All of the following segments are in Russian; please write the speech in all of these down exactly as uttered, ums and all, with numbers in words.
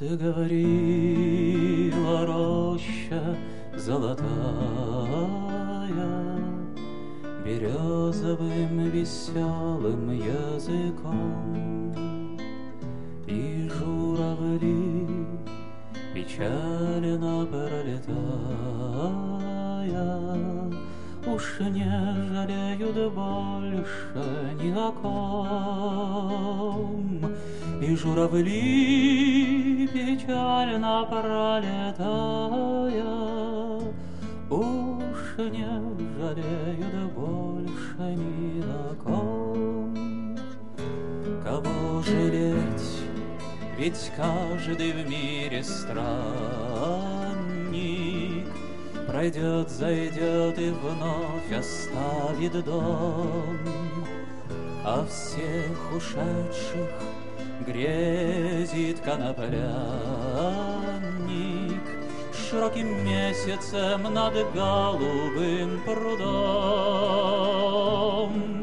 ты говорила, роща золотая, березовым веселым языком, и журавли печально пролетая уж не жалеют больше ни о ком. И журавли печально пролетая уж не жалеют больше ни о ком. Кого жалеть? Ведь каждый в мире странник пройдет, зайдет и вновь оставит дом, а всех ушедших грезит конопляник широким месяцем над голубым прудом.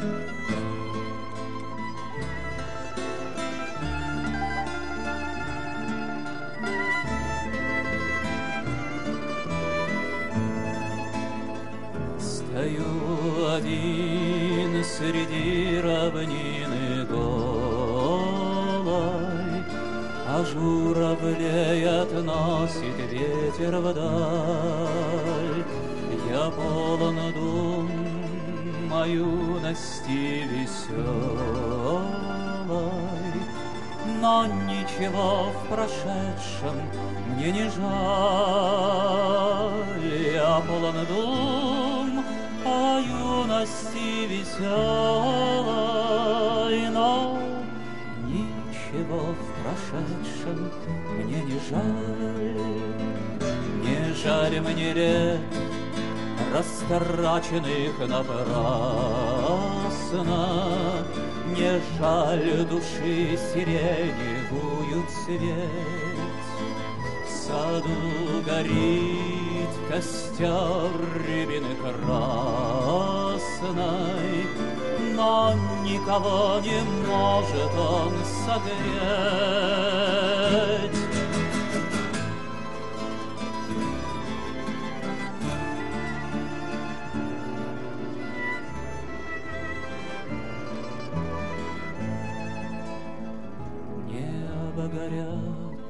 Стою один среди равнины голой, а журавлей относит ветер вдаль. Я полон дум о юности веселой, но ничего в прошедшем мне не жаль. Я полон дум о юности веселой, но ничего в прошедшем мне не жаль. Не жаль мне лет, растраченных напрасно, не жаль души сиреневую цвет. В саду горит костер рябины красной, но никого не может он согреть. Небо горят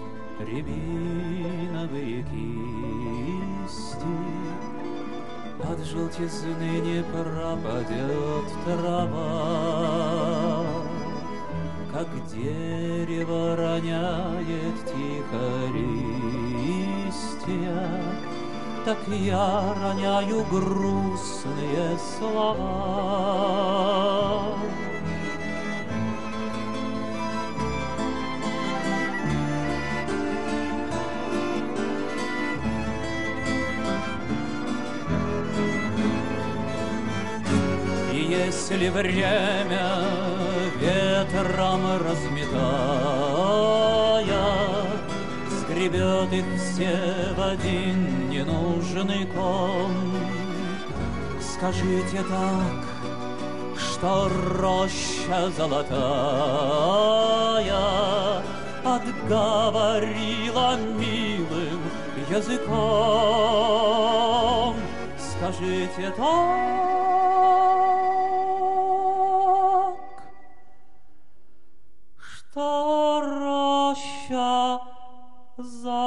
рябиновые кисти, от желтизны не пропадет трава, как дерево роняет тихо листья, так я роняю грустные слова. Если время ветром разметая сгребет их все в один ненужный ком, скажите так, что роща золотая отговорила милым языком. Скажите так, что роща золотая